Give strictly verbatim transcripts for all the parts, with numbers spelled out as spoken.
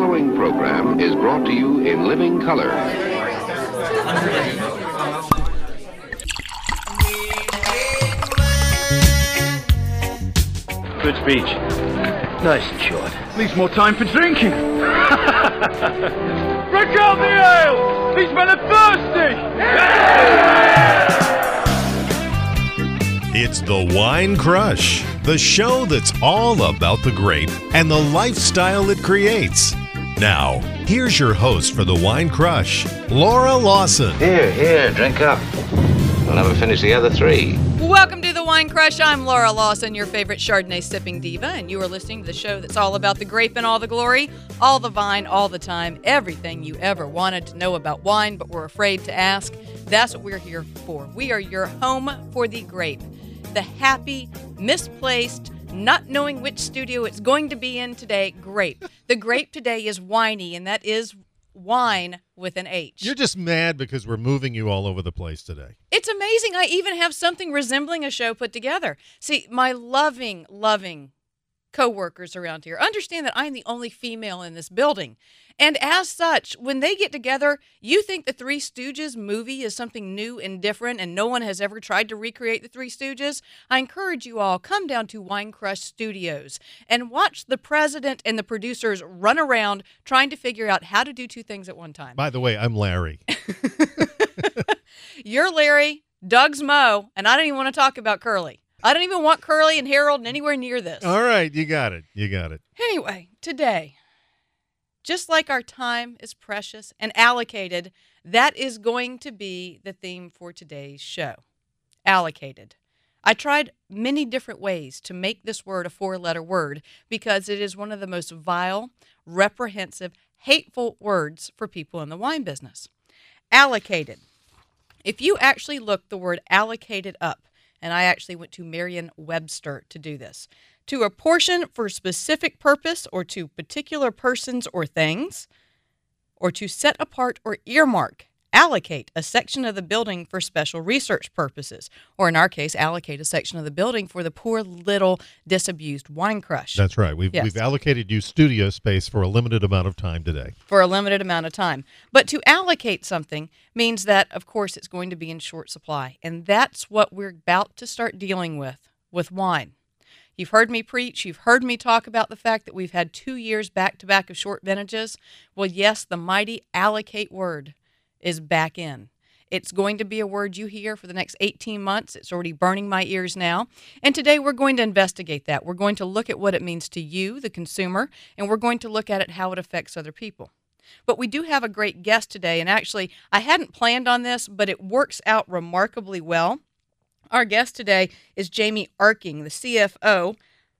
following program is brought to you in living color. Good speech. Nice and short. Leaves more time for drinking. Break out the ale! These men are thirsty! It's the Wine Crush, the show that's all about the grape and the lifestyle it creates. Now, here's your host for the Wine Crush, Laura Lawson. Here, here, drink up. We'll never finish the other three. Welcome to the Wine Crush. I'm Laura Lawson, your favorite Chardonnay sipping diva, and you are listening to the show that's all about the grape and all the glory, all the vine, all the time, everything you ever wanted to know about wine but were afraid to ask. That's what we're here for. We are your home for the grape. The happy, misplaced, not knowing which studio it's going to be in today, grape. The grape today is winey, and that is wine with an H. You're just mad because we're moving you all over the place today. It's amazing. I even have something resembling a show put together. See, my loving, loving co-workers around here understand that I'm the only female in this building. And as such, when they get together, you think the Three Stooges movie is something new and different and no one has ever tried to recreate the Three Stooges? I encourage you all, come down to Wine Crush Studios and watch the president and the producers run around trying to figure out how to do two things at one time. By the way, I'm Larry. You're Larry, Doug's Mo, and I don't even want to talk about Curly. I don't even want Curly and Harold anywhere near this. All right, you got it. You got it. Anyway, today, just like our time is precious and allocated, that is going to be the theme for today's show. Allocated. I tried many different ways to make this word a four-letter word because it is one of the most vile, reprehensive, hateful words for people in the wine business. Allocated. If you actually look the word allocated up, and I actually went to Merriam-Webster to do this, to a portion for specific purpose or to particular persons or things, or to set apart or earmark, allocate a section of the building for special research purposes, or in our case, allocate a section of the building for the poor little disabused Wine Crush. That's right. We've, Yes. we've allocated you studio space for a limited amount of time today. For a limited amount of time. But to allocate something means that, of course, it's going to be in short supply. And that's what we're about to start dealing with, with wine. You've heard me preach. You've heard me talk about the fact that we've had two years back-to-back of short vintages. Well, yes, the mighty allocate word is back in. It's going to be a word you hear for the next eighteen months. It's already burning my ears now. And today we're going to investigate that. We're going to look at what it means to you, the consumer, and we're going to look at it how it affects other people. But we do have a great guest today, and actually I hadn't planned on this, but it works out remarkably well. Our guest today is Jamie Arking, the C F O,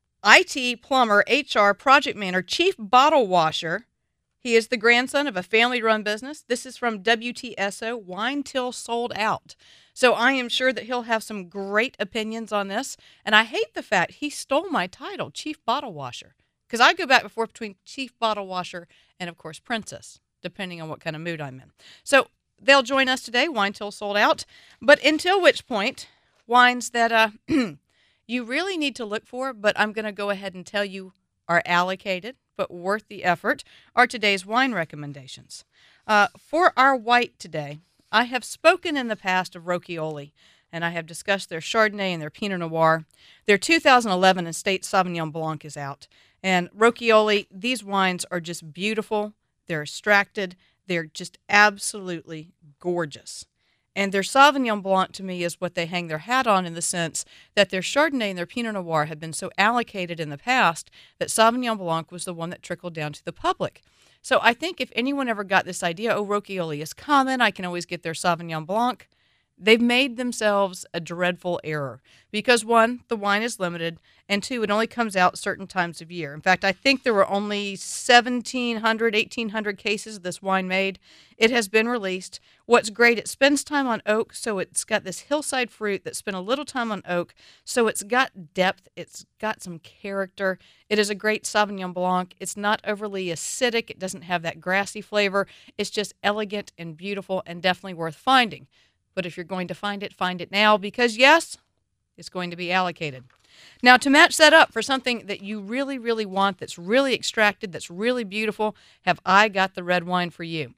I T, plumber, H R, project manager, chief bottle washer. He is the grandson of a family-run business. This is from W T S O, Wine Till Sold Out. So I am sure that he'll have some great opinions on this. And I hate the fact he stole my title, chief bottle washer, because I go back and forth between chief bottle washer and, of course, princess, depending on what kind of mood I'm in. So they'll join us today, Wine Till Sold Out. But until which point, wines that uh, you really need to look for, but I'm going to go ahead and tell you are allocated, but worth the effort, are today's wine recommendations. Uh, for our white today, I have spoken in the past of Rocchioli, and I have discussed their Chardonnay and their Pinot Noir. Their two thousand eleven Estate Sauvignon Blanc is out. And Rocchioli, these wines are just beautiful. They're extracted. They're just absolutely gorgeous. And their Sauvignon Blanc, to me, is what they hang their hat on in the sense that their Chardonnay and their Pinot Noir have been so allocated in the past that Sauvignon Blanc was the one that trickled down to the public. So I think if anyone ever got this idea, oh, Rocchioli is common, I can always get their Sauvignon Blanc, they've made themselves a dreadful error. Because, one, the wine is limited, and two, it only comes out certain times of year. In fact, I think there were only seventeen hundred, eighteen hundred cases of this wine made. It has been released. What's great, it spends time on oak, so it's got this hillside fruit that spent a little time on oak, so it's got depth, it's got some character. It is a great Sauvignon Blanc. It's not overly acidic. It doesn't have that grassy flavor. It's just elegant and beautiful and definitely worth finding. But if you're going to find it, find it now because, yes, is going to be allocated. Now, to match that up for something that you really, really want, that's really extracted, that's really beautiful, have I got the red wine for you.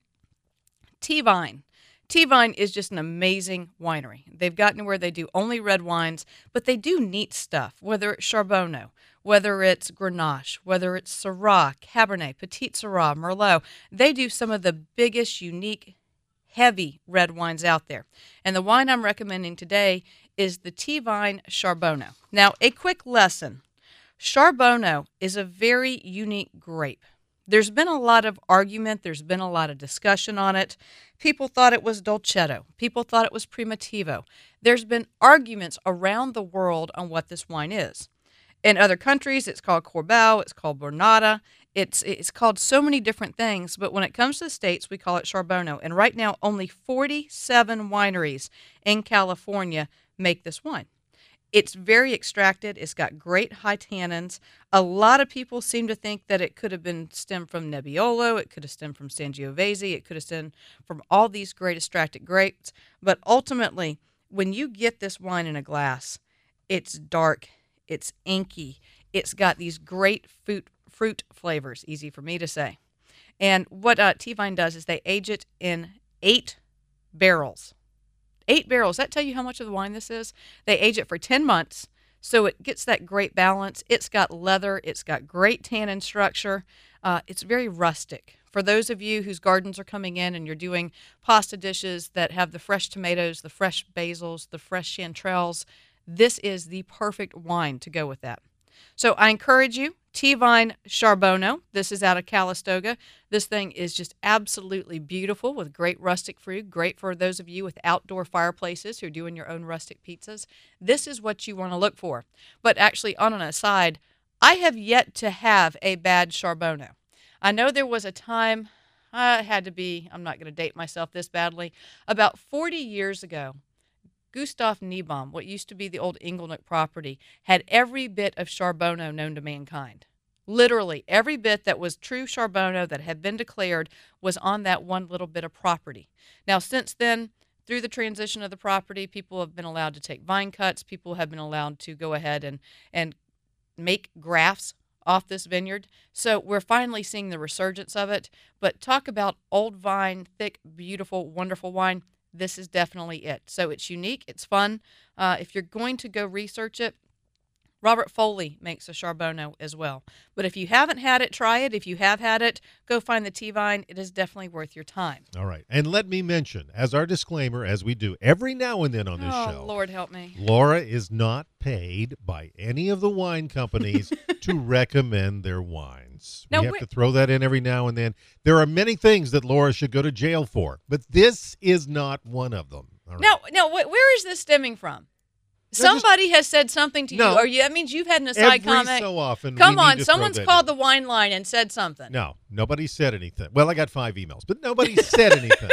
Teavine. Teavine is just an amazing winery. They've gotten to where they do only red wines, but they do neat stuff, whether it's Charbonneau, whether it's Grenache, whether it's Syrah, Cabernet, Petit Syrah, Merlot. They do some of the biggest, unique, heavy red wines out there. And the wine I'm recommending today is the Teavine Charbonneau. Now, a quick lesson. Charbonneau is a very unique grape. There's been a lot of argument. There's been a lot of discussion on it. People thought it was Dolcetto. People thought it was Primitivo. There's been arguments around the world on what this wine is. In other countries, it's called Corbau, it's called Bernata, it's it's called so many different things, but when it comes to the States, we call it Charbonneau. And right now, only forty-seven wineries in California make this wine. It's very extracted. It's got great high tannins. A lot of people seem to think that it could have been stemmed from Nebbiolo. It could have stemmed from Sangiovese. It could have stemmed from all these great extracted grapes. But ultimately, when you get this wine in a glass, it's dark. It's inky. It's got these great fruit, fruit flavors, easy for me to say. And what uh, Teavine does is they age it in eight barrels. Eight barrels. That tell you how much of the wine this is? They age it for ten months, so it gets that great balance. It's got leather. It's got great tannin structure. Uh, it's very rustic. For those of you whose gardens are coming in and you're doing pasta dishes that have the fresh tomatoes, the fresh basils, the fresh chanterelles, this is the perfect wine to go with that. So I encourage you, Teavine Charbonneau. This is out of Calistoga. This thing is just absolutely beautiful with great rustic fruit, great for those of you with outdoor fireplaces who are doing your own rustic pizzas. This is what you want to look for. But actually, on an aside, I have yet to have a bad Charbonneau. I know there was a time, I had to be, I'm not going to date myself this badly, about forty years ago, Gustav Niebaum, what used to be the old Inglenook property, had every bit of Charbonneau known to mankind. Literally, every bit that was true Charbonneau that had been declared was on that one little bit of property. Now, since then, through the transition of the property, people have been allowed to take vine cuts. People have been allowed to go ahead and, and make grafts off this vineyard. So we're finally seeing the resurgence of it. But talk about old vine, thick, beautiful, wonderful wine. This is definitely it. So it's unique. It's fun. Uh, if you're going to go research it, Robert Foley makes a Charbonneau as well. But if you haven't had it, try it. If you have had it, go find the Teavine. It is definitely worth your time. All right. And let me mention, as our disclaimer, as we do every now and then on this oh, show. Lord help me. Laura is not paid by any of the wine companies to recommend their wines. Now, we have wh- to throw that in every now and then. There are many things that Laura should go to jail for, but this is not one of them. All right. Now, now, wh- where is this stemming from? Somebody just, has said something to no, you, or you, that means you've had an aside every comment. so often. Come we need on, to someone's throw that called in. the wine line and said something. No, nobody said anything. Well, I got five emails, but nobody said anything.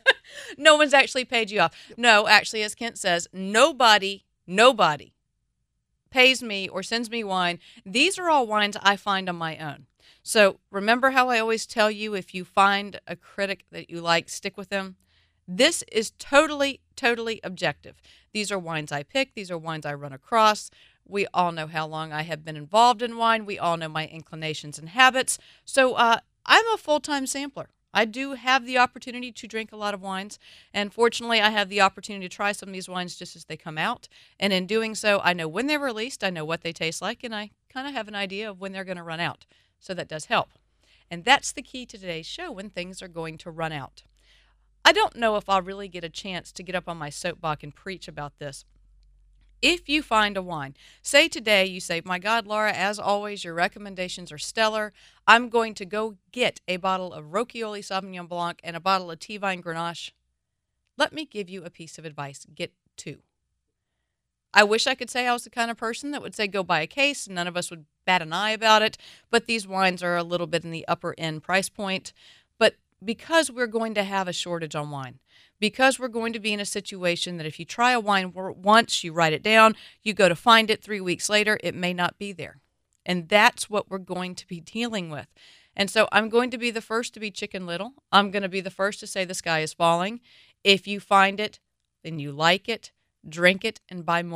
No one's actually paid you off. No, actually, as Kent says, nobody, nobody pays me or sends me wine. These are all wines I find on my own. So remember how I always tell you, if you find a critic that you like, stick with them. This is totally, totally objective. These are wines I pick. These are wines I run across. We all know how long I have been involved in wine. We all know my inclinations and habits. So uh, I'm a full-time sampler. I do have the opportunity to drink a lot of wines, and fortunately I have the opportunity to try some of these wines just as they come out, and in doing so, I know when they're released, I know what they taste like, and I kind of have an idea of when they're going to run out, so that does help. And that's the key to today's show, when things are going to run out. I don't know if I'll really get a chance to get up on my soapbox and preach about this. If you find a wine, say today you say, my God, Laura, as always, your recommendations are stellar. I'm going to go get a bottle of Rocchioli Sauvignon Blanc and a bottle of Teavine Grenache. Let me give you a piece of advice. Get two. I wish I could say I was the kind of person that would say go buy a case. None of us would bat an eye about it. But these wines are a little bit in the upper end price point. But because we're going to have a shortage on wine, because we're going to be in a situation that if you try a wine once, you write it down, you go to find it three weeks later, it may not be there. And that's what we're going to be dealing with. And so I'm going to be the first to be Chicken Little. I'm going to be the first to say the sky is falling. If you find it, then you like it, drink it, and buy more.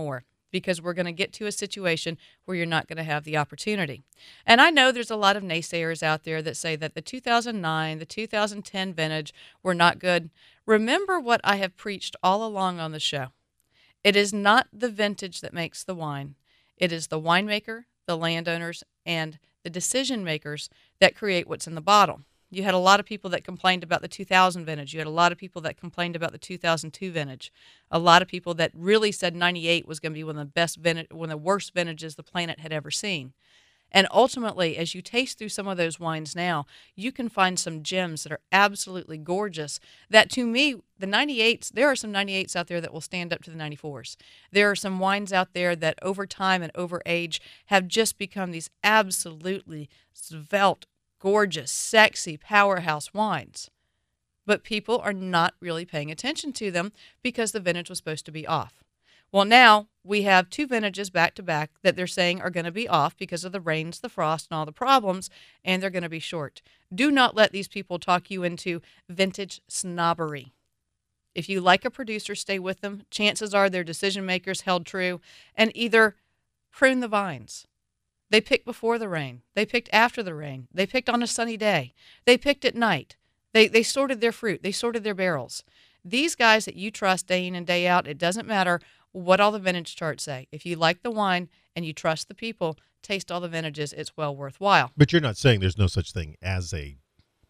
because we're going to get to a situation where you're not going to have the opportunity. And I know there's a lot of naysayers out there that say that the two thousand nine, the two thousand ten vintage were not good. Remember what I have preached all along on the show. It is not the vintage that makes the wine. It is the winemaker, the landowners, and the decision makers that create what's in the bottle. You had a lot of people that complained about the two thousand vintage. You had a lot of people that complained about the two thousand two vintage. A lot of people that really said ninety-eight was going to be one of the best vintage, one of the worst vintages the planet had ever seen. And ultimately, as you taste through some of those wines now, you can find some gems that are absolutely gorgeous. That to me, the ninety-eights, there are some ninety-eights out there that will stand up to the ninety-fours. There are some wines out there that over time and over age have just become these absolutely svelte, gorgeous, sexy powerhouse wines. But people are not really paying attention to them because the vintage was supposed to be off. Well, now we have two vintages back to back that they're saying are going to be off because of the rains, the frost, and all the problems, and they're going to be short. Do not let these people talk you into vintage snobbery. If you like a producer, stay with them. Chances are their decision makers held true and either prune the vines. They picked before the rain. They picked after the rain. They picked on a sunny day. They picked at night. They they sorted their fruit. They sorted their barrels. These guys that you trust day in and day out, it doesn't matter what all the vintage charts say. If you like the wine and you trust the people, taste all the vintages. It's well worthwhile. But you're not saying there's no such thing as a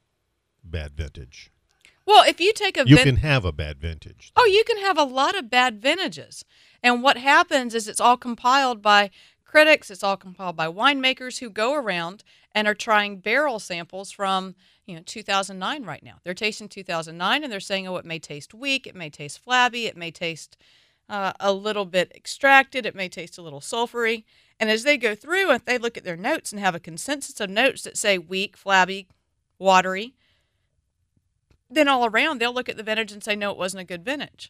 bad vintage. Well, if you take a You vin- can have a bad vintage. Oh, you can have a lot of bad vintages. And what happens is it's all compiled by critics, it's all compiled by winemakers who go around and are trying barrel samples from, you know, two thousand nine right now. They're tasting two thousand nine and they're saying, oh, it may taste weak, it may taste flabby, it may taste uh, a little bit extracted, it may taste a little sulfury. And as they go through and they look at their notes and have a consensus of notes that say weak, flabby, watery, then all around they'll look at the vintage and say, no, it wasn't a good vintage.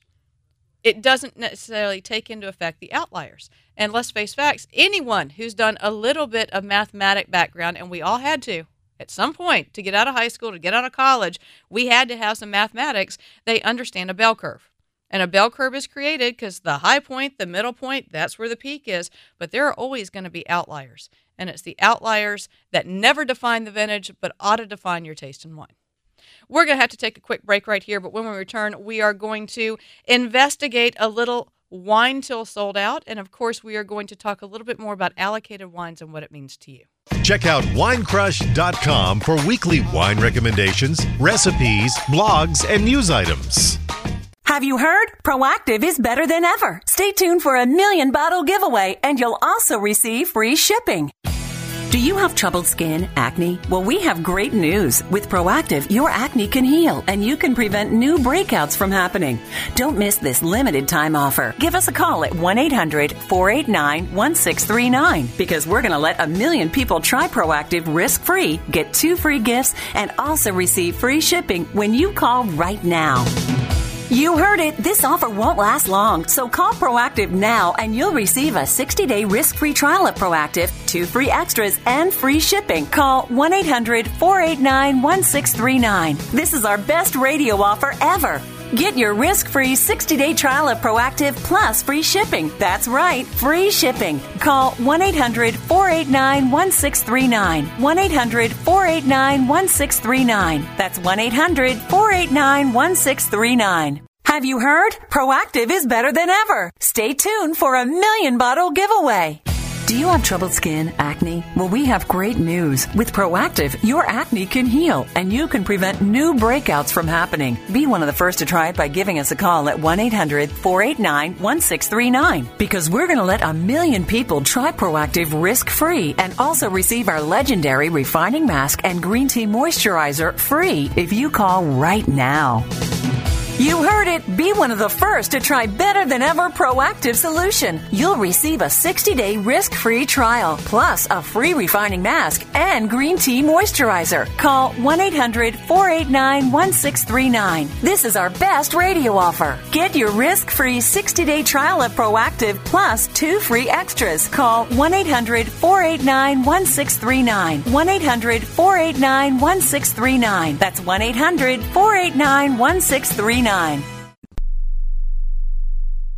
It doesn't necessarily take into effect the outliers. And let's face facts, anyone who's done a little bit of mathematic background, and we all had to, at some point, to get out of high school, to get out of college, we had to have some mathematics, they understand a bell curve. And a bell curve is created because the high point, the middle point, that's where the peak is. But there are always going to be outliers. And it's the outliers that never define the vintage, but ought to define your taste in wine. We're going to have to take a quick break right here, but when we return, we are going to investigate a little wine till sold out, and of course, we are going to talk a little bit more about allocated wines and what it means to you. Check out wine crush dot com for weekly wine recommendations, recipes, blogs, and news items. Have you heard? Proactiv is better than ever. Stay tuned for a million bottle giveaway, and you'll also receive free shipping. Do you have troubled skin, acne? Well, we have great news. With Proactiv, your acne can heal, and you can prevent new breakouts from happening. Don't miss this limited time offer. Give us a call at one eight hundred four eight nine one six three nine because we're going to let a million people try Proactiv risk-free, get two free gifts, and also receive free shipping when you call right now. You heard it. This offer won't last long, so call Proactiv now and you'll receive a sixty-day risk-free trial of Proactiv, two free extras, and free shipping. Call one eight hundred four eight nine one six three nine. This is our best radio offer ever. Get your risk-free sixty-day trial of Proactiv plus free shipping. That's right, free shipping. Call one eight hundred four eight nine one six three nine. one eight hundred four eight nine one six three nine. That's one eight hundred four eight nine one six three nine. Have you heard? Proactiv is better than ever. Stay tuned for a million bottle giveaway. Do you have troubled skin, acne? Well, we have great news. With Proactiv, your acne can heal, and you can prevent new breakouts from happening. Be one of the first to try it by giving us a call at one eight hundred four eight nine one six three nine. Because we're going to let a million people try Proactiv risk-free and also receive our legendary refining mask and green tea moisturizer free if you call right now. You heard it. Be one of the first to try better than ever Proactiv solution. You'll receive a sixty-day risk-free trial, plus a free refining mask and green tea moisturizer. Call one eight hundred four eight nine one six three nine. This is our best radio offer. Get your risk-free sixty-day trial of Proactiv plus two free extras. Call one eight hundred four eight nine one six three nine. one eight hundred four eight nine one six three nine. That's one eight hundred four eight nine one six three nine.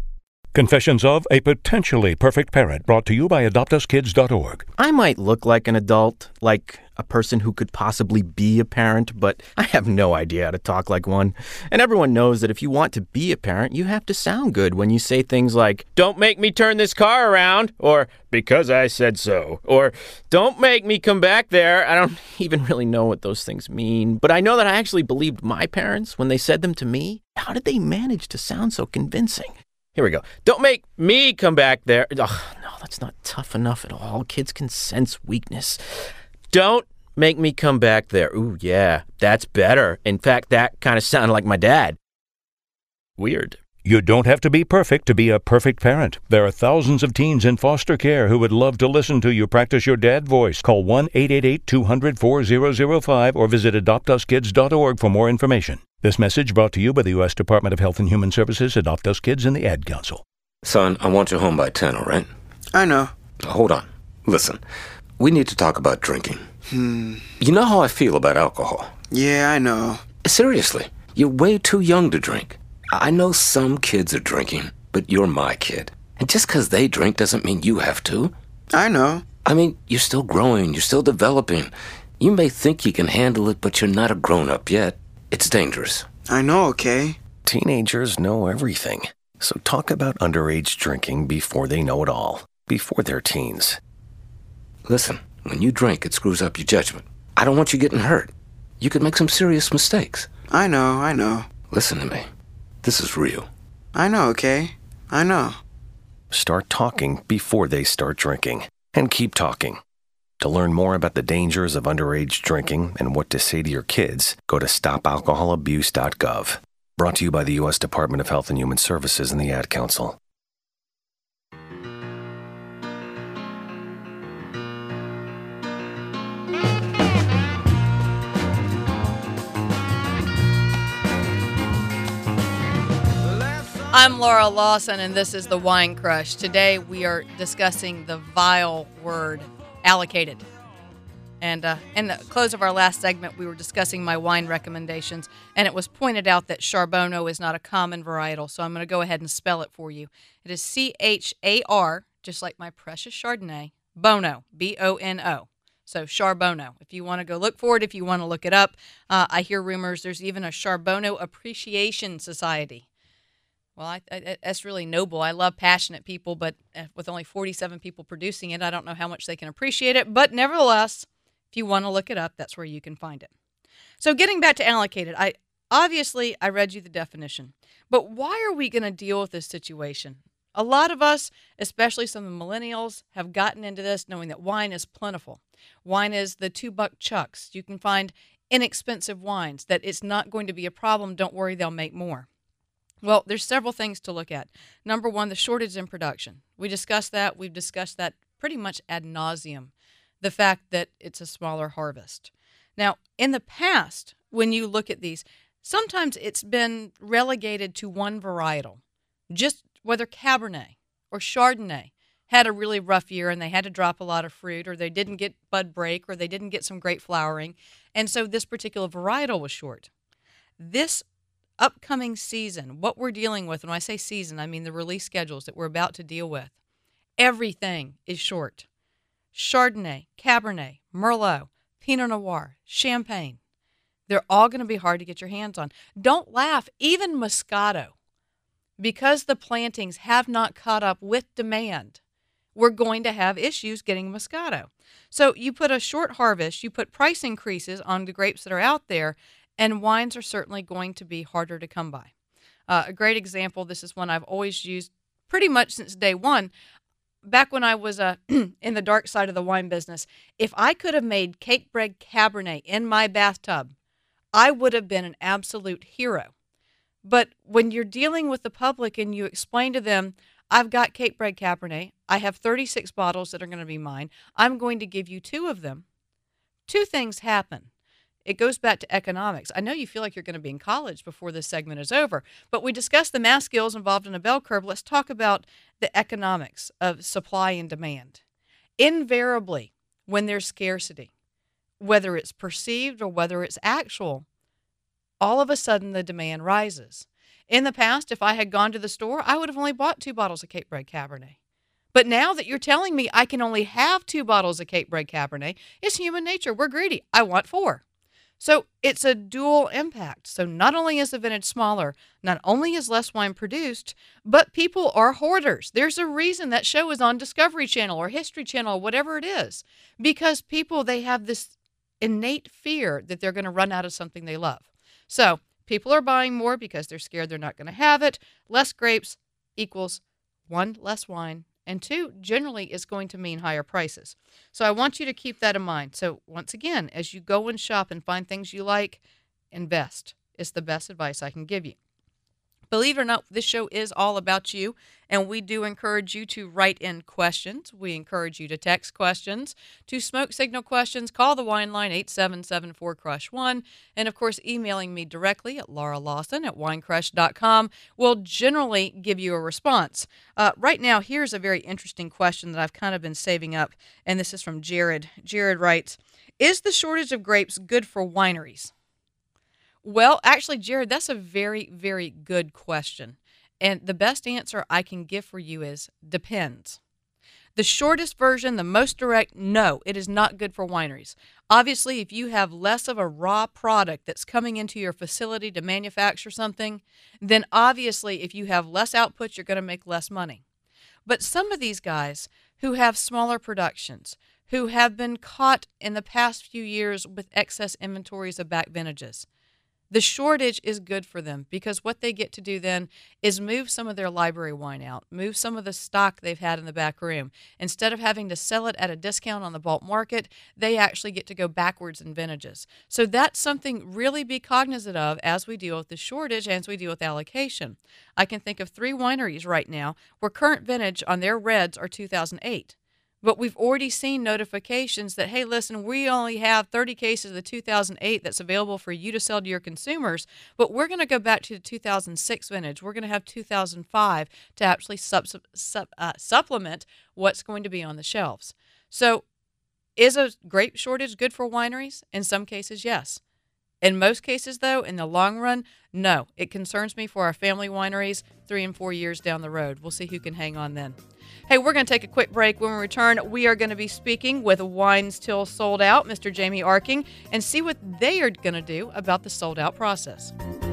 Confessions of a Potentially Perfect Parent, brought to you by adopt us kids dot org. I might look like an adult, like a person who could possibly be a parent, but I have no idea how to talk like one. And everyone knows that if you want to be a parent, you have to sound good when you say things like, "Don't make me turn this car around," or "because I said so," or "don't make me come back there." I don't even really know what those things mean, but I know that I actually believed my parents when they said them to me. How did they manage to sound so convincing? Here we go. "Don't make me come back there." Ugh, no, that's not tough enough at all. Kids can sense weakness. "Don't make me come back there." Ooh, yeah, that's better. In fact, that kind of sounded like my dad. Weird. You don't have to be perfect to be a perfect parent. There are thousands of teens in foster care who would love to listen to you practice your dad voice. Call one eight eight eight, two hundred, four thousand five or visit adopt us kids dot org for more information. This message brought to you by the U S Department of Health and Human Services, Adopt Us Kids, and the Ad Council. Son, I want you home by ten, all right? I know. Hold on. Listen, we need to talk about drinking. Hmm. You know how I feel about alcohol. Yeah, I know. Seriously, you're way too young to drink. I know some kids are drinking, but you're my kid. And just because they drink doesn't mean you have to. I know. I mean, you're still growing, you're still developing. You may think you can handle it, but you're not a grown-up yet. It's dangerous. I know, okay? Teenagers know everything. So talk about underage drinking before they know it all. Before they're teens. Listen, when you drink, it screws up your judgment. I don't want you getting hurt. You could make some serious mistakes. I know, I know. Listen to me. This is real. I know, okay? I know. Start talking before they start drinking. And keep talking. To learn more about the dangers of underage drinking and what to say to your kids, go to stop alcohol abuse dot gov. Brought to you by the U S Department of Health and Human Services and the Ad Council. I'm Laura Lawson, and this is the Wine Crush. Today we are discussing the vile word, allocated. And uh, in the close of our last segment, we were discussing my wine recommendations, and it was pointed out that Charbonneau is not a common varietal, so I'm going to go ahead and spell it for you. It is C H A R, just like my precious Chardonnay, Bono, B O N O. So Charbonneau. If you want to go look for it, if you want to look it up, uh, I hear rumors there's even a Charbonneau Appreciation Society. Well, I, I, that's really noble. I love passionate people, but with only forty-seven people producing it, I don't know how much they can appreciate it. But nevertheless, if you want to look it up, that's where you can find it. So getting back to allocated, I obviously I read you the definition. But why are we going to deal with this situation? A lot of us, especially some of the millennials, have gotten into this knowing that wine is plentiful. Wine is the two-buck chucks. You can find inexpensive wines, that it's not going to be a problem. Don't worry, they'll make more. Well, there's several things to look at. Number one, the shortage in production. We discussed that. We've discussed that pretty much ad nauseum, the fact that it's a smaller harvest. Now, in the past, when you look at these, sometimes it's been relegated to one varietal. Just whether Cabernet or Chardonnay had a really rough year and they had to drop a lot of fruit, or they didn't get bud break, or they didn't get some great flowering, and so this particular varietal was short. This upcoming season, what we're dealing with, when I say season, I mean the release schedules that we're about to deal with, everything is short. Chardonnay, Cabernet, Merlot, Pinot Noir, Champagne, they're all going to be hard to get your hands on. Don't laugh, even Moscato. Because the plantings have not caught up with demand, we're going to have issues getting Moscato. So you put a short harvest, you put price increases on the grapes that are out there, and wines are certainly going to be harder to come by. Uh, a great example, this is one I've always used pretty much since day one. Back when I was uh, in the dark side of the wine business, if I could have made cake bread Cabernet in my bathtub, I would have been an absolute hero. But when you're dealing with the public and you explain to them, I've got cake bread Cabernet, I have thirty-six bottles that are going to be mine, I'm going to give you two of them, two things happen. It goes back to economics. I know you feel like you're going to be in college before this segment is over, but we discussed the math skills involved in a bell curve. Let's talk about the economics of supply and demand. Invariably, when there's scarcity, whether it's perceived or whether it's actual, all of a sudden the demand rises. In the past, if I had gone to the store, I would have only bought two bottles of Cape Bread Cabernet. But now that you're telling me I can only have two bottles of Cape Bread Cabernet, it's human nature. We're greedy. I want four. So it's a dual impact. So not only is the vintage smaller, not only is less wine produced, but people are hoarders. There's a reason that show is on Discovery Channel or History Channel or whatever it is. Because people, they have this innate fear that they're going to run out of something they love. So people are buying more because they're scared they're not going to have it. Less grapes equals one, less wine. And two, generally is going to mean higher prices. So I want you to keep that in mind. So once again, as you go and shop and find things you like, invest. It's the best advice I can give you. Believe it or not, this show is all about you, and we do encourage you to write in questions. We encourage you to text questions, to smoke signal questions, call the wine line eight seven seven four crush one, and of course emailing me directly at Laura Lawson at wine crush dot com will generally give you a response. Uh, right now, here's a very interesting question that I've kind of been saving up, and this is from Jared. Jared writes, is the shortage of grapes good for wineries? Well, actually, Jared, that's a very, very good question. And the best answer I can give for you is depends. The shortest version, the most direct, no, it is not good for wineries. Obviously, if you have less of a raw product that's coming into your facility to manufacture something, then obviously if you have less output, you're going to make less money. But some of these guys who have smaller productions, who have been caught in the past few years with excess inventories of back vintages, the shortage is good for them because what they get to do then is move some of their library wine out, move some of the stock they've had in the back room. Instead of having to sell it at a discount on the bulk market, they actually get to go backwards in vintages. So that's something really be cognizant of as we deal with the shortage and as we deal with allocation. I can think of three wineries right now where current vintage on their reds are two thousand eight. But we've already seen notifications that, hey, listen, we only have thirty cases of the two thousand eight that's available for you to sell to your consumers, but we're going to go back to the two thousand six vintage. We're going to have two thousand five to actually sub, sub, uh, supplement what's going to be on the shelves. So is a grape shortage good for wineries? In some cases, yes. In most cases, though, in the long run, no. It concerns me for our family wineries three and four years down the road. We'll see who can hang on then. Hey, we're going to take a quick break. When we return, we are going to be speaking with Wines Till Sold Out, Mister Jamie Arking, and see what they are going to do about the sold out process.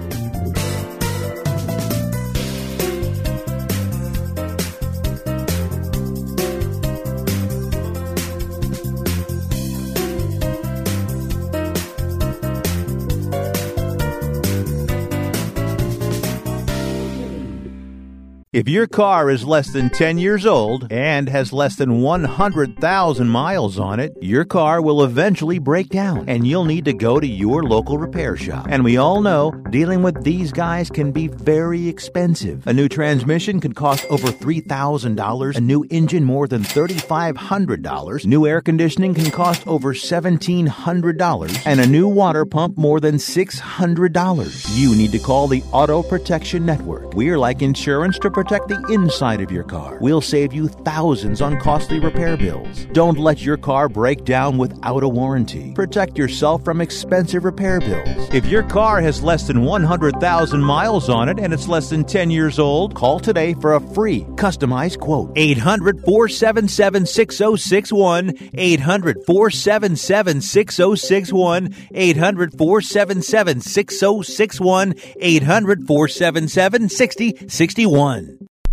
If your car is less than ten years old and has less than one hundred thousand miles on it, your car will eventually break down and you'll need to go to your local repair shop. And we all know dealing with these guys can be very expensive. A new transmission can cost over three thousand dollars, a new engine more than three thousand five hundred dollars, new air conditioning can cost over one thousand seven hundred dollars, and a new water pump more than six hundred dollars. You need to call the Auto Protection Network. We're like insurance to protect the inside of your car. We'll save you thousands on costly repair bills. Don't let your car break down without a warranty. Protect yourself from expensive repair bills. If your car has less than one hundred thousand miles on it and it's less than ten years old, call today for a free customized quote. eight hundred, four seven seven, six oh six one. eight hundred, four seven seven, six oh six one. eight hundred, four seven seven, six oh six one. eight hundred, four seven seven, six oh six one.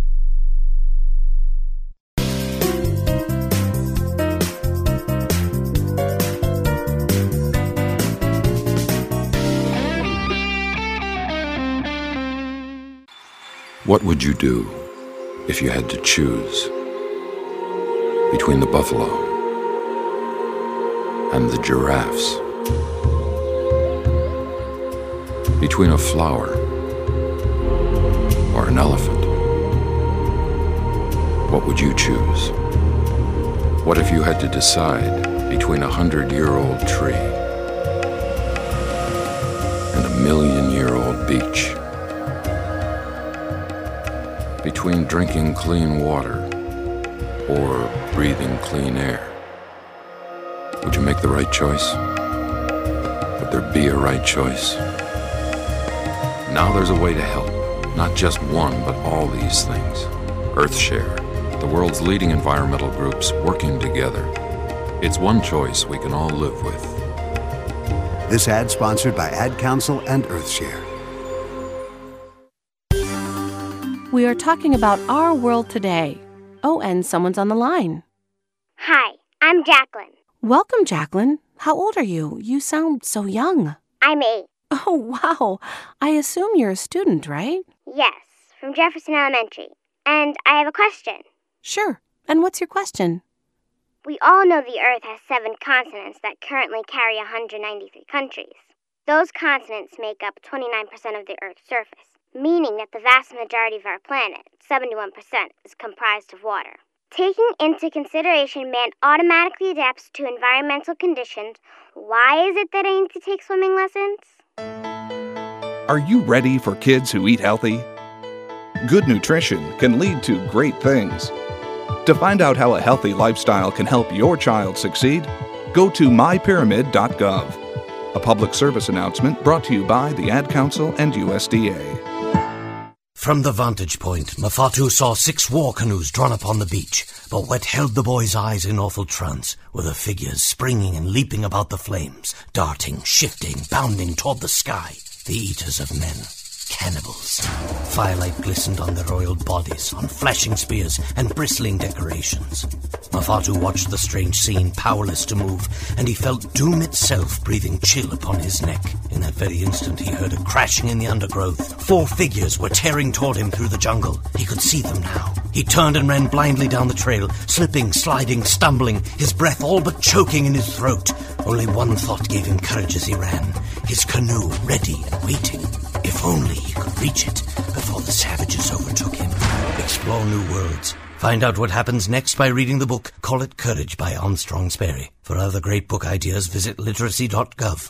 What would you do if you had to choose between the buffalo and the giraffes? Between a flower or an elephant? What would you choose? What if you had to decide between a hundred-year-old tree and a million-year-old beach? Between drinking clean water or breathing clean air? Would you make the right choice? Would there be a right choice? Now there's a way to help. Not just one, but all these things. Earthshare, the world's leading environmental groups working together. It's one choice we can all live with. This ad sponsored by Ad Council and Earthshare. We are talking about our world today. Oh, and someone's on the line. Hi, I'm Jacqueline. Welcome, Jacqueline. How old are you? You sound so young. I'm eight. Oh, wow. I assume you're a student, right? Yes, from Jefferson Elementary. And I have a question. Sure. And what's your question? We all know the Earth has seven continents that currently carry one hundred ninety-three countries. Those continents make up twenty-nine percent of the Earth's surface, meaning that the vast majority of our planet, seventy-one percent, is comprised of water. Taking into consideration man automatically adapts to environmental conditions, why is it that I need to take swimming lessons? Are you ready for kids who eat healthy? Good nutrition can lead to great things. To find out how a healthy lifestyle can help your child succeed, go to my pyramid dot gov. A public service announcement brought to you by the Ad Council and U S D A. From the vantage point, Mafatu saw six war canoes drawn up on the beach, but what held the boy's eyes in awful trance were the figures springing and leaping about the flames, darting, shifting, bounding toward the sky, the eaters of men. Cannibals. Firelight glistened on their oiled bodies, on flashing spears and bristling decorations. Mafatu watched the strange scene, powerless to move, and he felt doom itself breathing chill upon his neck. In that very instant, he heard a crashing in the undergrowth. Four figures were tearing toward him through the jungle. He could see them now. He turned and ran blindly down the trail, slipping, sliding, stumbling, his breath all but choking in his throat. Only one thought gave him courage as he ran. His canoe ready and waiting. If only he could reach it before the savages overtook him. Explore new worlds. Find out what happens next by reading the book Call It Courage by Armstrong Sperry. For other great book ideas, visit literacy dot gov.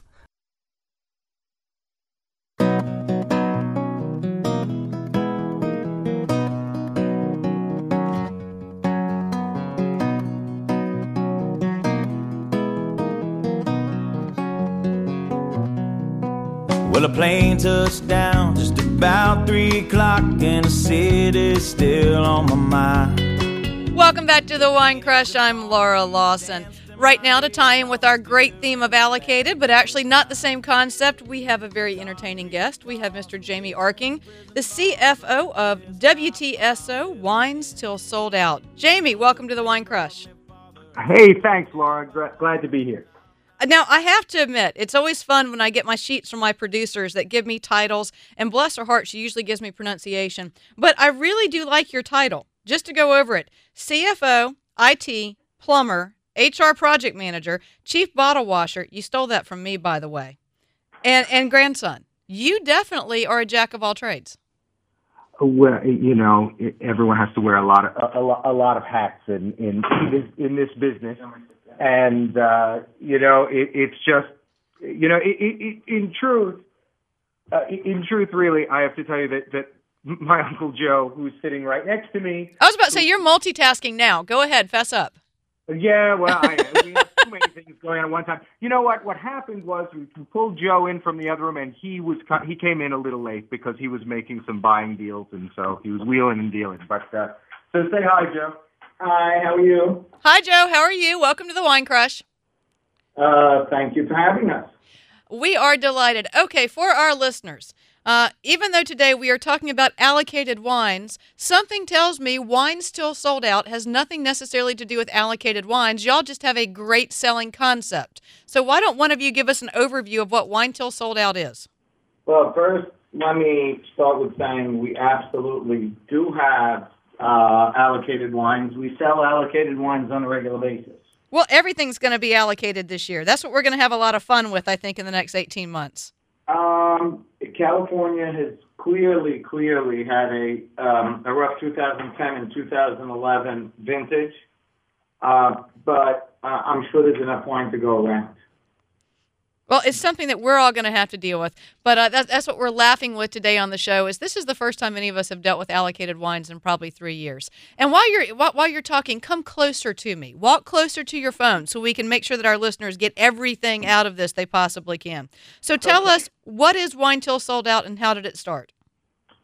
Well, a plane touched down just about three o'clock, and the city's still on my mind. Welcome back to the Wine Crush. I'm Laura Lawson. Right now, to tie in with our great theme of allocated, but actually not the same concept, we have a very entertaining guest. We have Mister Jamie Arking, the C F O of W T S O, Wines Till Sold Out. Jamie, welcome to the Wine Crush. Hey, thanks, Laura. Glad to be here. Now, I have to admit, it's always fun when I get my sheets from my producers that give me titles, and bless her heart, she usually gives me pronunciation. But I really do like your title. Just to go over it, C F O, I T, plumber, H R project manager, chief bottle washer. You stole that from me, by the way. And and grandson. You definitely are a jack of all trades. Well, you know, everyone has to wear a lot of a, a lot of hats in in this, in this business. And, uh, you know, it, it's just, you know, it, it, in truth, uh, in truth, really, I have to tell you that, that my Uncle Joe, who's sitting right next to me. I was about to say, you're multitasking now. Go ahead, fess up. Yeah, well, I, we have too many things going on at one time. You know what? What happened was we pulled Joe in from the other room, and he was he came in a little late because he was making some buying deals, and so he was wheeling and dealing. But uh, so say hi, Joe. Hi, how are you? Hi, Joe. How are you? Welcome to the Wine Crush. Uh, thank you for having us. We are delighted. Okay, for our listeners, uh, even though today we are talking about allocated wines, something tells me Wines Till Sold Out has nothing necessarily to do with allocated wines. Y'all just have a great selling concept. So why don't one of you give us an overview of what Wine Till Sold Out is? Well, first, let me start with saying we absolutely do have Uh, allocated wines. We sell allocated wines on a regular basis. Well, everything's going to be allocated this year. That's what we're going to have a lot of fun with, I think, in the next eighteen months. Um, California has clearly, clearly had a um, a rough two thousand ten and two thousand eleven vintage, uh, but uh, I'm sure there's enough wine to go around. Well, it's something that we're all going to have to deal with. But uh, that's, that's what we're laughing with today on the show. Is this is the first time any of us have dealt with allocated wines in probably three years. And while you're while you're talking, come closer to me. Walk closer to your phone so we can make sure that our listeners get everything out of this they possibly can. So tell okay. us, what is Wine Till Sold Out and how did it start?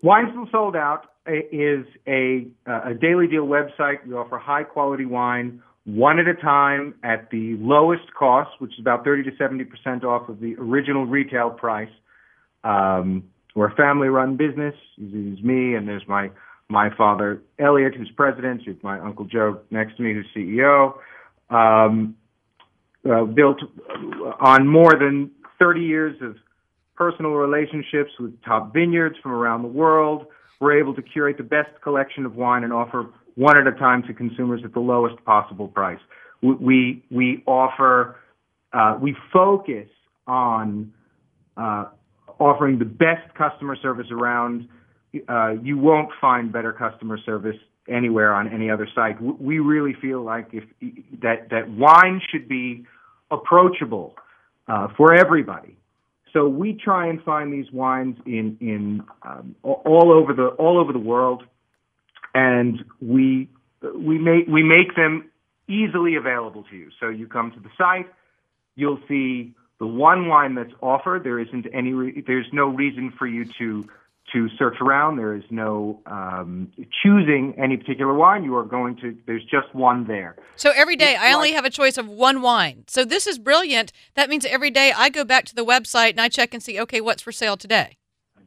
Wine Still Sold Out is a, a daily deal website. We offer high-quality wine one at a time at the lowest cost, which is about thirty to seventy percent off of the original retail price. Um, we're a family-run business. There's me, and there's my, my father, Elliot, who's president. There's my Uncle Joe next to me, who's C E O. Um, uh, built on more than thirty years of personal relationships with top vineyards from around the world. We're able to curate the best collection of wine and offer one at a time to consumers at the lowest possible price. We we, we offer, uh, we focus on uh, offering the best customer service around. Uh, you won't find better customer service anywhere on any other site. We really feel like if that that wine should be approachable uh, for everybody. So we try and find these wines in in um, all over the all over the world, and we we make we make them easily available to you. So you come to the site, you'll see the one wine that's offered. There isn't any. Re- there's no reason for you to to search around. There is no um, choosing any particular wine. You are going to. There's just one there. So every day I only have a choice of one wine. So this is brilliant. That means every day I go back to the website and I check and see, okay, what's for sale today?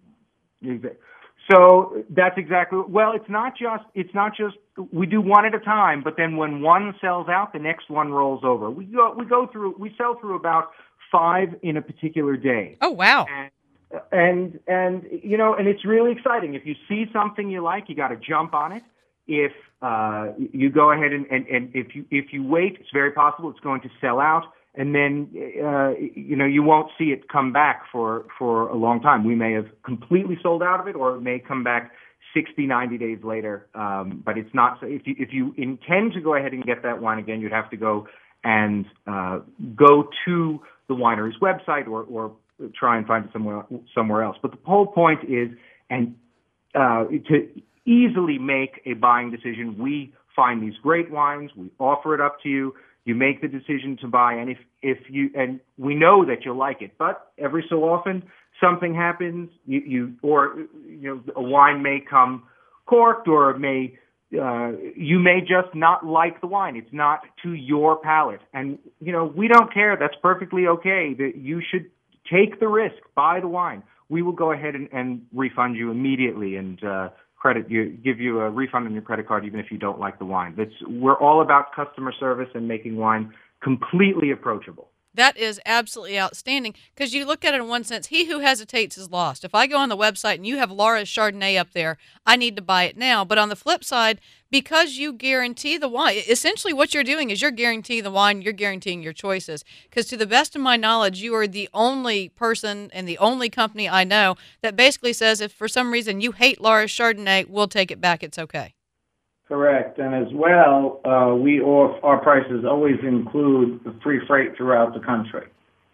So that's exactly. Well, it's not just. It's not just. We do one at a time, but then when one sells out, the next one rolls over. We go. We go through. We sell through about five in a particular day. Oh wow. And, And, and, you know, and it's really exciting. If you see something you like, you got to jump on it. If, uh, you go ahead and, and, and if you, if you wait, it's very possible it's going to sell out. And then, uh, you know, you won't see it come back for, for a long time. We may have completely sold out of it, or it may come back sixty, ninety days later. Um, but it's not, if you, if you intend to go ahead and get that wine again, you'd have to go and, uh, go to the winery's website or, or, try and find it somewhere somewhere else. But the whole point is, and uh, to easily make a buying decision, we find these great wines, we offer it up to you, you make the decision to buy, and if if you and we know that you'll like it. But every so often, something happens, you, you or you know a wine may come corked, or it may uh, you may just not like the wine. It's not to your palate, and you know we don't care. That's perfectly okay. That you should. Take the risk. Buy the wine. We will go ahead and, and refund you immediately and uh, credit you, give you a refund on your credit card, even if you don't like the wine. That's we're all about customer service and making wine completely approachable. That is absolutely outstanding, because you look at it in one sense, he who hesitates is lost. If I go on the website and you have Laura's Chardonnay up there, I need to buy it now. But on the flip side, because you guarantee the wine, essentially what you're doing is you're guaranteeing the wine, you're guaranteeing your choices. Because to the best of my knowledge, you are the only person and the only company I know that basically says if for some reason you hate Laura's Chardonnay, we'll take it back. It's okay. Correct. And as well, uh, we off, our prices always include the free freight throughout the country.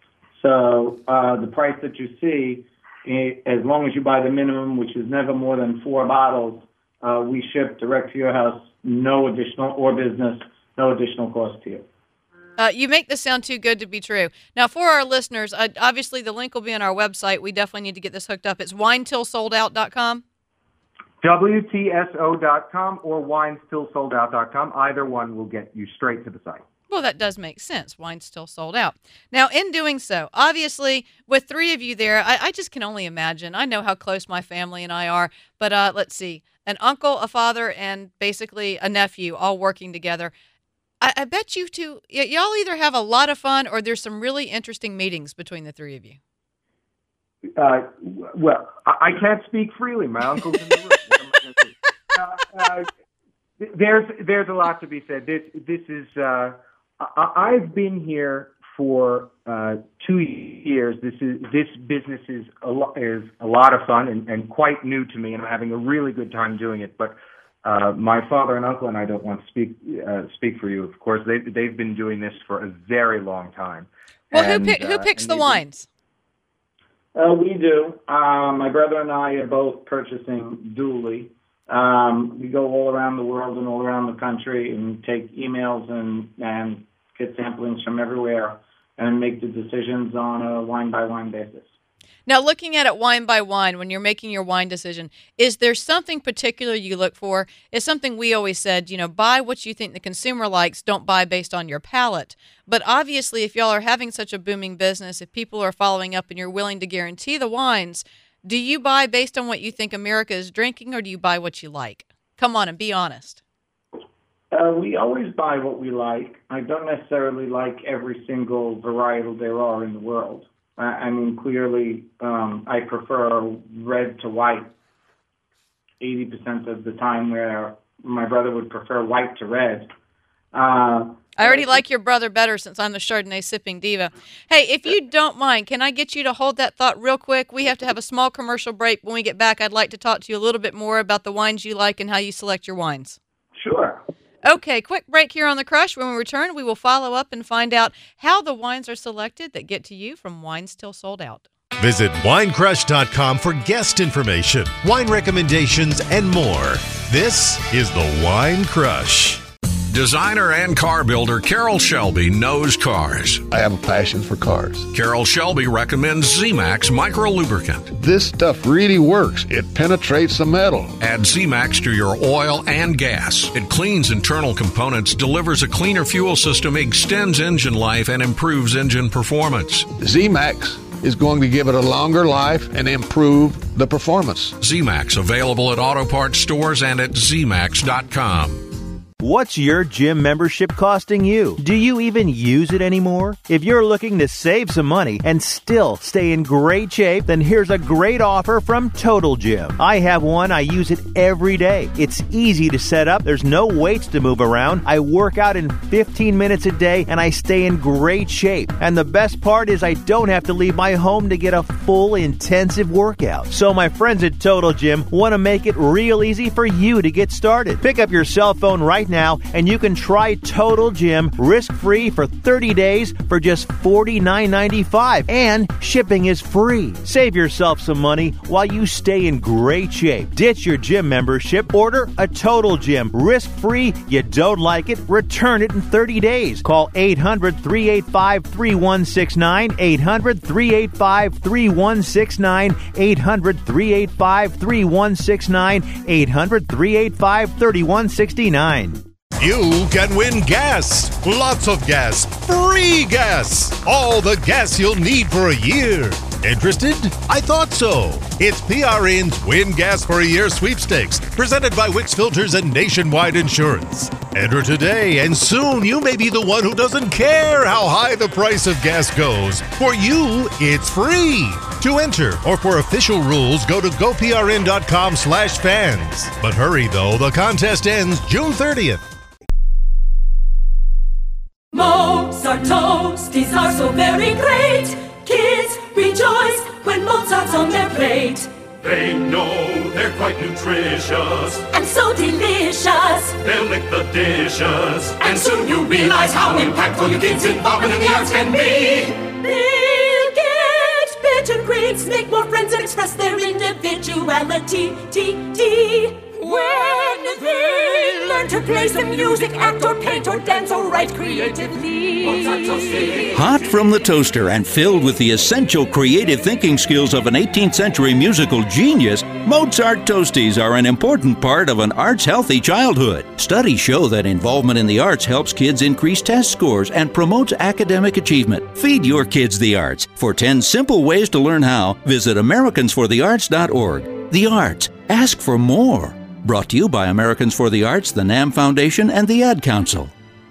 So uh, the price that you see, as long as you buy the minimum, which is never more than four bottles, uh, we ship direct to your house, no additional, or business, no additional cost to you. Uh, you make this sound too good to be true. Now, for our listeners, uh, obviously the link will be on our website. We definitely need to get this hooked up. It's wine till sold out dot com. W T S O dot com or wine still sold out dot com. Either one will get you straight to the site. Well, that does make sense. Wine's still sold out. Now, in doing so, obviously, with three of you there, I, I just can only imagine. I know how close my family and I are, but uh, let's see. An uncle, a father, and basically a nephew all working together. I, I bet you two, y- y'all either have a lot of fun or there's some really interesting meetings between the three of you. Uh, well, I, I can't speak freely. My uncle's in the room. uh, uh, there's there's a lot to be said. This this is uh, I, I've been here for uh, two years. This is this business is a lot is a lot of fun and, and quite new to me, and I'm having a really good time doing it. But uh, my father and uncle and I don't want to speak uh, speak for you. Of course, they they've been doing this for a very long time. Well, and, who pick, who uh, picks the wines? Uh, we do. Um, my brother and I are both purchasing dually. Um, we go all around the world and all around the country and take emails and, and get samplings from everywhere and make the decisions on a wine-by-wine basis. Now, looking at it wine by wine, when you're making your wine decision, is there something particular you look for? It's something we always said, you know, buy what you think the consumer likes, don't buy based on your palate. But obviously, if y'all are having such a booming business, if people are following up and you're willing to guarantee the wines, do you buy based on what you think America is drinking, or do you buy what you like? Come on and be honest. Uh, we always buy what we like. I don't necessarily like every single varietal there are in the world. I mean, clearly, um, I prefer red to white eighty percent of the time, where my brother would prefer white to red. Uh, I already like your brother better since I'm the Chardonnay sipping diva. Hey, if you don't mind, can I get you to hold that thought real quick? We have to have a small commercial break. When we get back, I'd like to talk to you a little bit more about the wines you like and how you select your wines. Sure. Okay, quick break here on The Crush. When we return, we will follow up and find out how the wines are selected that get to you from Wines Till Sold Out. Visit wine crush dot com for guest information, wine recommendations, and more. This is the Wine Crush. Designer and car builder Carroll Shelby knows cars. I have a passion for cars. Carroll Shelby recommends Z-Max Micro Lubricant. This stuff really works. It penetrates the metal. Add Z-Max to your oil and gas. It cleans internal components, delivers a cleaner fuel system, extends engine life, and improves engine performance. Z-Max is going to give it a longer life and improve the performance. Z-Max, available at auto parts stores and at z max dot com. What's your gym membership costing you? Do you even use it anymore? If you're looking to save some money and still stay in great shape, then here's a great offer from Total Gym. I have one. I use it every day. It's easy to set up. There's no weights to move around. I work out in fifteen minutes a day, and I stay in great shape. And the best part is I don't have to leave my home to get a full intensive workout. So my friends at Total Gym want to make it real easy for you to get started. Pick up your cell phone right now now, and you can try Total Gym risk-free for thirty days for just forty-nine ninety-five, and shipping is free. Save yourself some money while you stay in great shape. Ditch your gym membership. Order a Total Gym risk-free. You don't like it? Return it in thirty days. Call eight hundred, three eight five, three one six nine, eight hundred, three eight five, three one six nine, eight hundred, three eight five, three one six nine, eight hundred, three eight five, three one six nine. You can win gas, lots of gas, free gas, all the gas you'll need for a year. Interested? I thought so. It's P R N's Win Gas for a Year sweepstakes, presented by Wix Filters and Nationwide Insurance. Enter today, and soon you may be the one who doesn't care how high the price of gas goes. For you, it's free. To enter or for official rules, go to goprn.com slash fans. But hurry, though, the contest ends June thirtieth. Mozart toasties are so very great. Kids rejoice when Mozart's on their plate. They know they're quite nutritious and so delicious. They'll lick the dishes, and soon you realize how impactful your kids' involvement in the arts can be. They'll get better grades, make more friends, and express their individuality. T T When they learn to play some music, act or paint or dance or write creatively. Hot from the toaster and filled with the essential creative thinking skills of an eighteenth century musical genius, Mozart Toasties are an important part of an arts-healthy childhood. Studies show that involvement in the arts helps kids increase test scores and promotes academic achievement. Feed your kids the arts. For ten simple ways to learn how, visit Americans for the Arts dot org. The arts. Ask for more. Brought to you by Americans for the Arts, the NAM Foundation, and the Ad Council.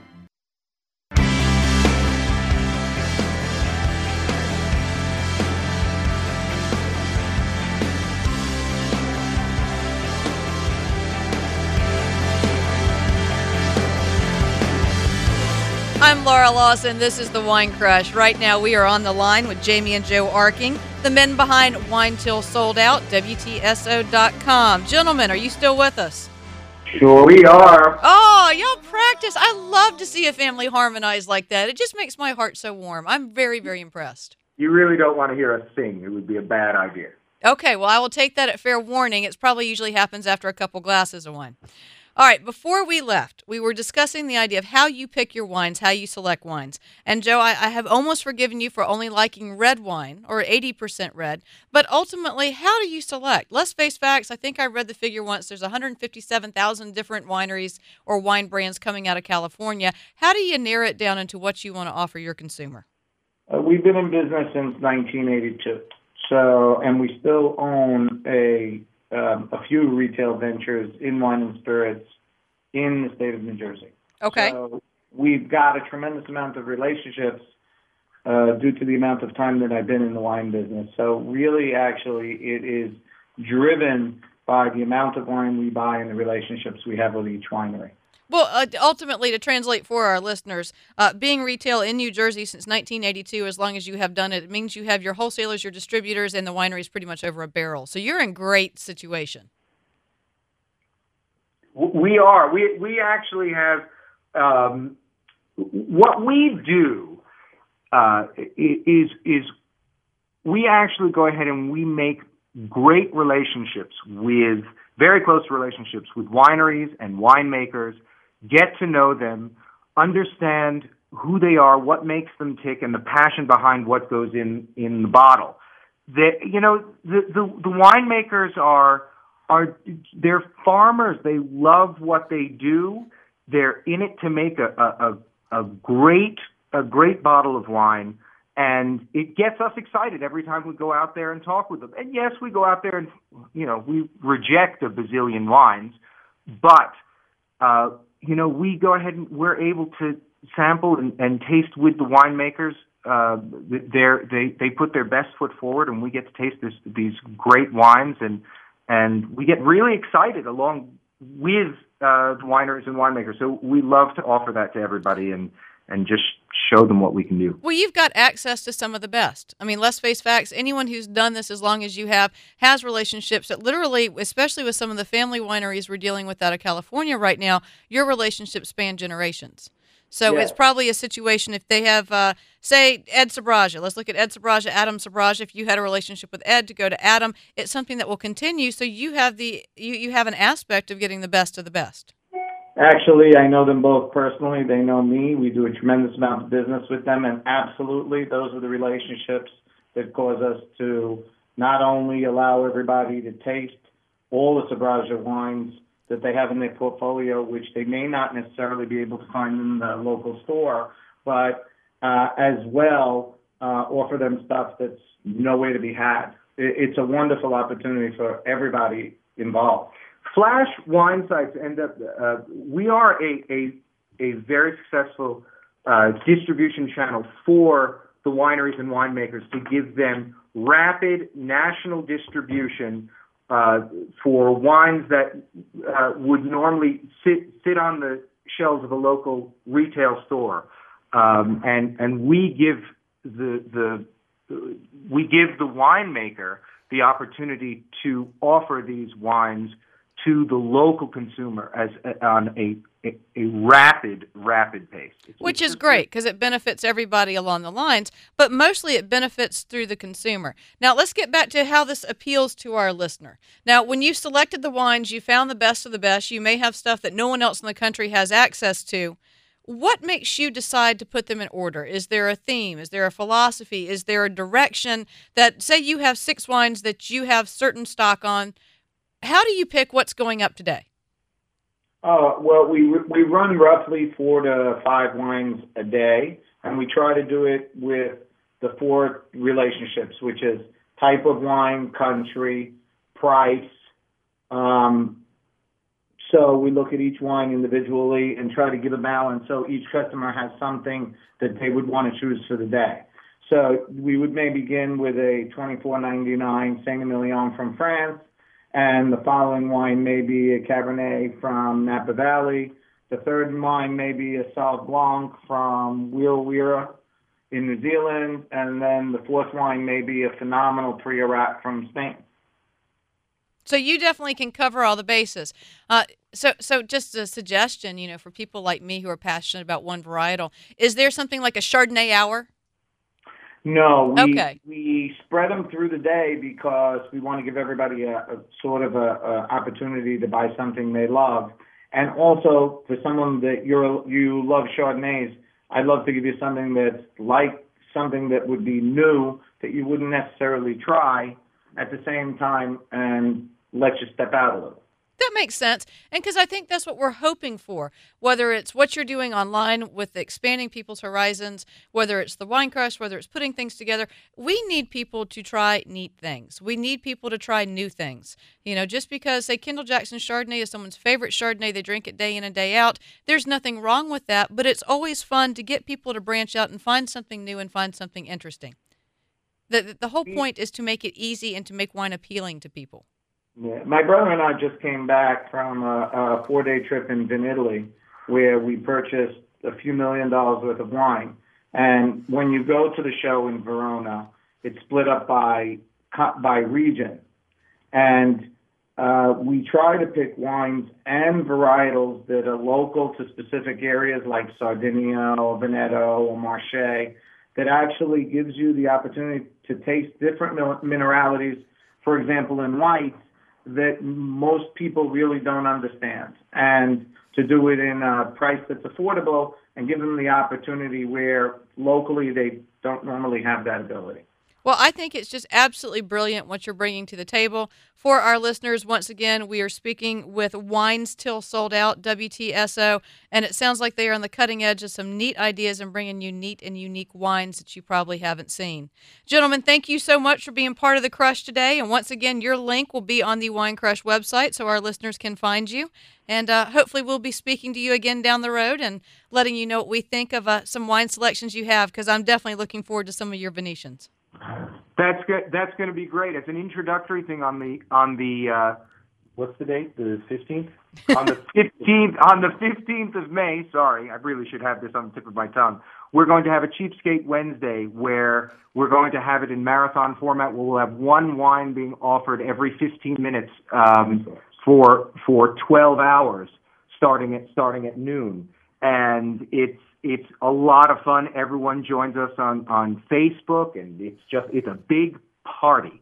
I'm Laura Lawson. This is the Wine Crush. Right now we are on the line with Jamie and Joe Arking, the men behind Wine Till Sold Out, W T S O dot com. Gentlemen, are you still with us? Sure we are. Oh, y'all practice. I love to see a family harmonize like that. It just makes my heart so warm. I'm very, very impressed. You really don't want to hear us sing. It would be a bad idea. Okay, well, I will take that at fair warning. It probably usually happens after a couple glasses of wine. All right, before we left, we were discussing the idea of how you pick your wines, how you select wines. And, Joe, I, I have almost forgiven you for only liking red wine, or eighty percent red. But ultimately, how do you select? Let's face facts. I think I read the figure once. There's one hundred fifty-seven thousand different wineries or wine brands coming out of California. How do you narrow it down into what you want to offer your consumer? Uh, we've been in business since nineteen eighty-two. So, and we still own a Um, a few retail ventures in wine and spirits in the state of New Jersey. Okay. So we've got a tremendous amount of relationships uh, due to the amount of time that I've been in the wine business. So really, actually, it is driven by the amount of wine we buy and the relationships we have with each winery. Well, uh, ultimately, to translate for our listeners, uh, being retail in New Jersey since nineteen eighty-two, as long as you have done it, it means you have your wholesalers, your distributors, and the wineries pretty much over a barrel. So you're in great situation. We are. We we actually have um, what we do uh, is is we actually go ahead and we make great relationships with very close relationships with wineries and winemakers. Get to know them, understand who they are, what makes them tick, and the passion behind what goes in, in the bottle. The, you know, the, the, the winemakers are, are, they're farmers. They love what they do. They're in it to make a, a, a great, a great bottle of wine. And it gets us excited every time we go out there and talk with them. And yes, we go out there and, you know, we reject a bazillion wines, but, uh, you know, we go ahead and we're able to sample and, and taste with the winemakers. Uh, they're, they they put their best foot forward, and we get to taste this, these great wines, and and we get really excited along with uh, the wineries and winemakers. So we love to offer that to everybody and and just show them what we can do. Well, you've got access to some of the best. I mean, let's face facts. Anyone who's done this as long as you have has relationships that literally, especially with some of the family wineries we're dealing with out of California right now, your relationships span generations. So Yeah. it's probably a situation if they have, uh, say, Ed Sabraja. Let's look at Ed Sabraja, Adam Sabraja. If you had a relationship with Ed to go to Adam, it's something that will continue. So you have the you, you have an aspect of getting the best of the best. Actually, I know them both personally. They know me. We do a tremendous amount of business with them, and absolutely, those are the relationships that cause us to not only allow everybody to taste all the Sabraja wines that they have in their portfolio, which they may not necessarily be able to find in the local store, but uh, as well uh, offer them stuff that's nowhere to be had. It, it's a wonderful opportunity for everybody involved. Flash wine sites end up, uh, we are a, a, a very successful uh, distribution channel for the wineries and winemakers to give them rapid national distribution uh, for wines that uh, would normally sit, sit on the shelves of a local retail store. Um, and, and we give the, the, we give the winemaker the opportunity to offer these wines to the local consumer as uh, on a, a a rapid, rapid pace. Which is great because it benefits everybody along the lines, but mostly it benefits through the consumer. Now, let's get back to how this appeals to our listener. Now, when you selected the wines, you found the best of the best. You may have stuff that no one else in the country has access to. What makes you decide to put them in order? Is there a theme? Is there a philosophy? Is there a direction that, say you have six wines that you have certain stock on, how do you pick what's going up today? Uh, well, we we run roughly four to five wines a day, and we try to do it with the four relationships, which is type of wine, country, price. Um, so we look at each wine individually and try to give a balance so each customer has something that they would want to choose for the day. So we would maybe begin with a twenty-four ninety-nine Saint-Emilion from France, and the following wine may be a Cabernet from Napa Valley. The third wine may be a Sauv Blanc from Wira Wira in New Zealand. And then the fourth wine may be a phenomenal Priorat from Spain. So you definitely can cover all the bases. Uh, so so just a suggestion, you know, for people like me who are passionate about one varietal, is there something like a Chardonnay hour? No, we, okay. we spread them through the day because we want to give everybody a, a sort of a, a opportunity to buy something they love. And also, for someone that you're, you love Chardonnays, I'd love to give you something that's like something that would be new that you wouldn't necessarily try at the same time and let you step out a little. That makes sense. And because I think that's what we're hoping for, whether it's what you're doing online with expanding people's horizons, whether it's the Wine Crush, whether it's putting things together, we need people to try neat things. We need people to try new things. You know, just because, say, Kendall Jackson Chardonnay is someone's favorite Chardonnay, they drink it day in and day out, there's nothing wrong with that, but it's always fun to get people to branch out and find something new and find something interesting. The, the whole point is to make it easy and to make wine appealing to people. Yeah. My brother and I just came back from a, a four-day trip in Vin, Italy, where we purchased a few million dollars worth of wine. And when you go to the show in Verona, it's split up by by region. And uh, we try to pick wines and varietals that are local to specific areas like Sardinia or Veneto or Marche, that actually gives you the opportunity to taste different mineralities, for example, in whites, that most people really don't understand, and to do it in a price that's affordable and give them the opportunity where locally they don't normally have that ability. Well, I think it's just absolutely brilliant what you're bringing to the table. For our listeners, once again, we are speaking with Wines Till Sold Out, W T S O, and it sounds like they are on the cutting edge of some neat ideas and bringing you neat and unique wines that you probably haven't seen. Gentlemen, thank you so much for being part of the Crush today, and once again, your link will be on the Wine Crush website so our listeners can find you, and uh, hopefully we'll be speaking to you again down the road and letting you know what we think of uh, some wine selections you have, because I'm definitely looking forward to some of your Venetians. That's good. That's going to be great. It's an introductory thing on the on the uh, what's the date? The fifteenth. On the fifteenth. On the fifteenth of May. Sorry, I really should have this on the tip of my tongue. We're going to have a Cheapskate Wednesday where we're going to have it in marathon format. Where we'll have one wine being offered every fifteen minutes um, for for twelve hours, starting at starting at noon, and it's. It's a lot of fun. Everyone joins us on, on Facebook, and it's just it's a big party.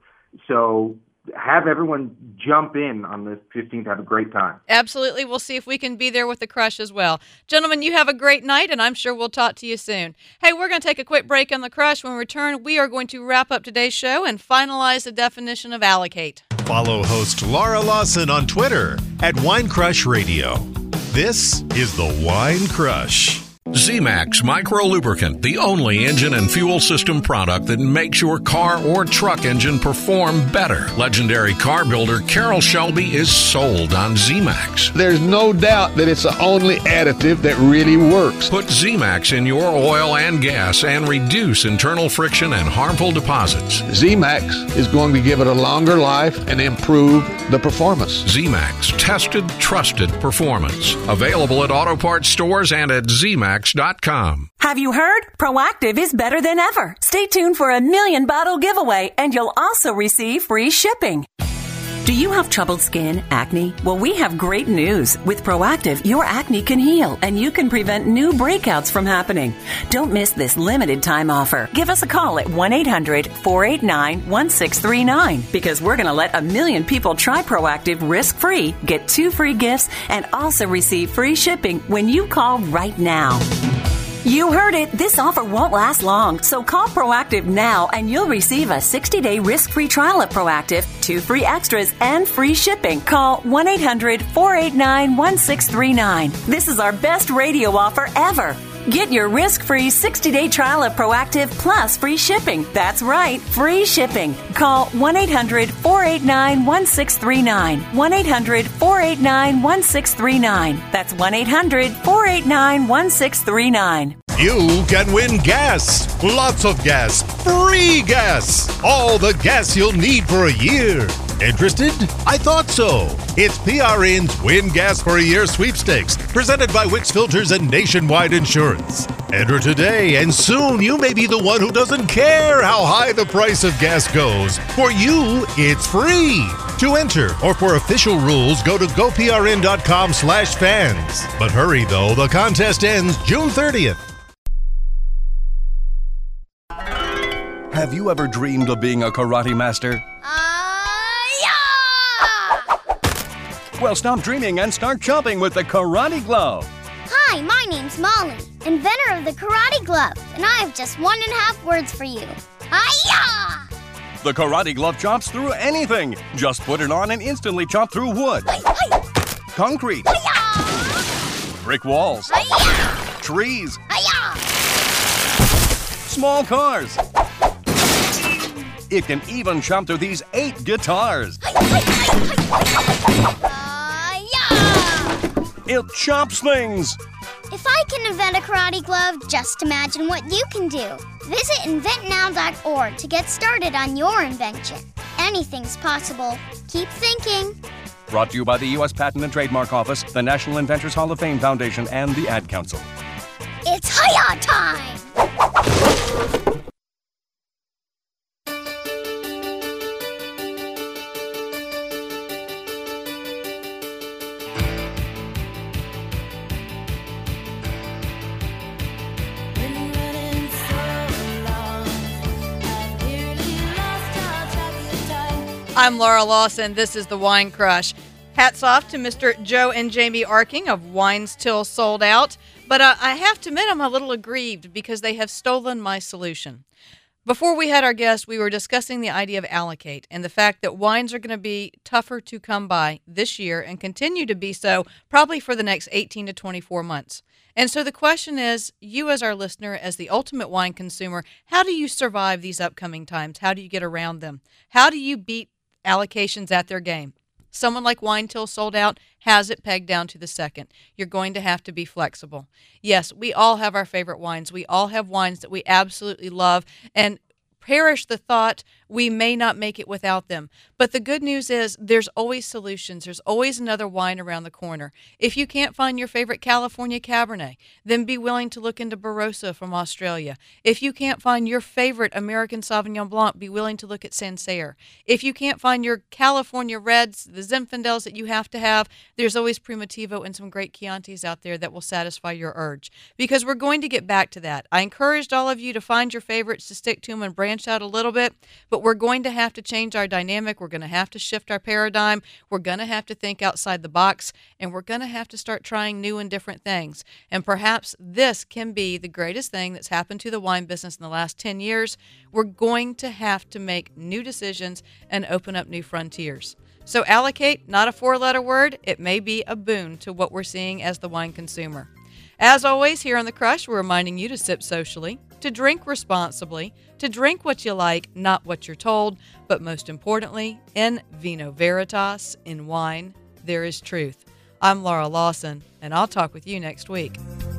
So have everyone jump in on the fifteenth. Have a great time. Absolutely. We'll see if we can be there with the Crush as well. Gentlemen, you have a great night, and I'm sure we'll talk to you soon. Hey, we're going to take a quick break on the Crush. When we return, we are going to wrap up today's show and finalize the definition of allocate. Follow host Laura Lawson on Twitter at Wine Crush Radio. This is the Wine Crush. Z-Max Micro Lubricant, the only engine and fuel system product that makes your car or truck engine perform better. Legendary car builder Carroll Shelby is sold on Z-Max. There's no doubt that it's the only additive that really works. Put Z-Max in your oil and gas and reduce internal friction and harmful deposits. Z-Max is going to give it a longer life and improve the performance. Z-Max, tested, trusted performance. Available at auto parts stores and at Z max dot com. Have you heard? Proactiv is better than ever. Stay tuned for a million bottle giveaway, and you'll also receive free shipping. Do you have troubled skin, acne? Well, we have great news. With Proactiv, your acne can heal, and you can prevent new breakouts from happening. Don't miss this limited time offer. Give us a call at one eight hundred four eight nine one six three nine, because we're going to let a million people try Proactiv risk-free, get two free gifts, and also receive free shipping when you call right now. You heard it. This offer won't last long, so call Proactiv now and you'll receive a sixty-day risk-free trial of Proactiv, two free extras, and free shipping. Call one eight hundred four eight nine one six three nine. This is our best radio offer ever. Get your risk-free sixty-day trial of Proactiv plus free shipping. That's right, free shipping. Call one eight hundred four eight nine one six three nine. one eight hundred four eight nine one six three nine. That's one eight hundred four eight nine one six three nine. You can win gas, lots of gas, free gas, all the gas you'll need for a year. Interested? I thought so. It's P R N's Win Gas for a Year sweepstakes, presented by Wix Filters and Nationwide Insurance. Enter today, and soon you may be the one who doesn't care how high the price of gas goes. For you, it's free. To enter or for official rules, go to goprn.com slash fans. But hurry, though, the contest ends June thirtieth. Have you ever dreamed of being a karate master? Uh, yeah! Well, stop dreaming and start chopping with the Karate Glove. Hi, my name's Molly, inventor of the Karate Glove, and I have just one and a half words for you. Hi-ya! The Karate Glove chops through anything. Just put it on and instantly chop through wood, Hi-ya! concrete, Hi-ya! brick walls, Hi-ya! trees, Hi-ya! small cars. It can even chop through these eight guitars. It chops things. If I can invent a karate glove, just imagine what you can do. Visit invent now dot org to get started on your invention. Anything's possible. Keep thinking. Brought to you by the U S Patent and Trademark Office, the National Inventors Hall of Fame Foundation, and the Ad Council. It's hi-ya time! I'm Laura Lawson. This is the Wine Crush. Hats off to Mister Joe and Jamie Arking of Wines Till Sold Out. But uh, I have to admit I'm a little aggrieved because they have stolen my solution. Before we had our guest, we were discussing the idea of allocate and the fact that wines are going to be tougher to come by this year and continue to be so probably for the next eighteen to twenty-four months. And so the question is, you as our listener, as the ultimate wine consumer, how do you survive these upcoming times? How do you get around them? How do you beat allocations at their game? Someone like Wine Till Sold Out has it pegged down to the second. You're going to have to be flexible. Yes, we all have our favorite wines. We all have wines that we absolutely love, and perish the thought we may not make it without them. But the good news is there's always solutions. There's always another wine around the corner. If you can't find your favorite California Cabernet, then be willing to look into Barossa from Australia. If you can't find your favorite American Sauvignon Blanc, be willing to look at Sancerre. If you can't find your California Reds, the Zinfandels that you have to have, there's always Primitivo and some great Chiantis out there that will satisfy your urge. Because we're going to get back to that. I encouraged all of you to find your favorites, to stick to them and branch out a little bit, but we're going to have to change our dynamic. We're going to have to shift our paradigm. We're going to have to think outside the box, and we're going to have to start trying new and different things. And perhaps this can be the greatest thing that's happened to the wine business in the last ten years. We're going to have to make new decisions and open up new frontiers. So allocate, not a four-letter word. It may be a boon to what we're seeing as the wine consumer. As always, here on The Crush, we're reminding you to sip socially, to drink responsibly, to drink what you like, not what you're told, but most importantly, in vino veritas, in wine, there is truth. I'm Laura Lawson, and I'll talk with you next week.